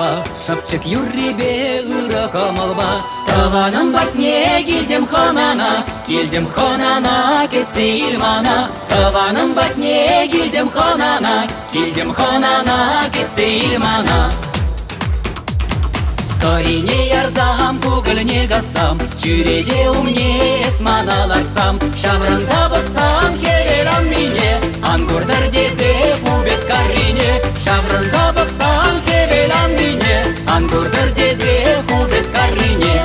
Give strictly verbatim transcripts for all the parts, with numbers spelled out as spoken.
улықпа, шапчык юрребе ыракамалба. Таваным батне келдем ханана, келдем ханана, кетсе илмана. Таваным батне келдем ханана, келдем ханана, кетсе илмана. Сорине ярзам, кугыльне гасам, чүреже умне эсманаларсам. Шаврын забықсам, келелам мине, ангурдар дезе хубес каррине. Шаврын забықсам, келелам мине, ангурдар дезе хубес каррине.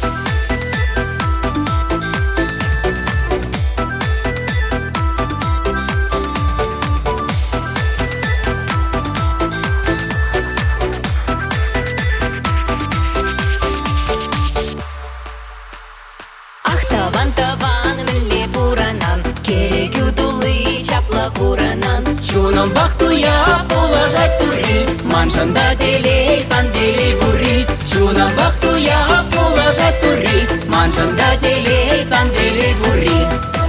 Таван таван милли буранан, керек ютулы чапла буранан. Чуном бахтуя положать тури, маншанда делей санделей бури. Чуном бахтуя положать тури, маншанда делей санделей бури.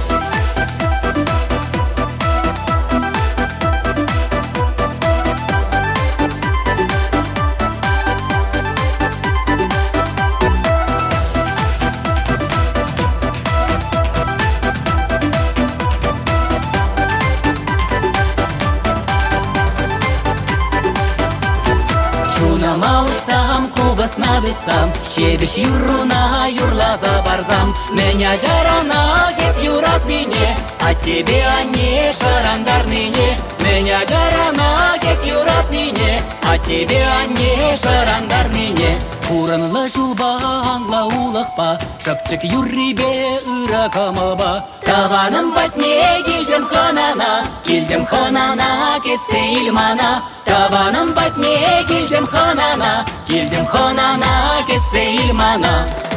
Малышсам, кубас навицам, щебеш юруна, юрлаза барзам. Меня жарана, кеп юрат ныне, а тебе ане шарандар ныне. Меня жарана, кеп юрат ныне, а тебе ане шарандар ныне. Уранлы жулба, аңла улықпа, шапчык юррибе ыракамалба. Таваным батне келдем ханана, келдем ханана, кетсе илмана. Таваным батне келдем ханана, келдем ханана, кетсе илмана.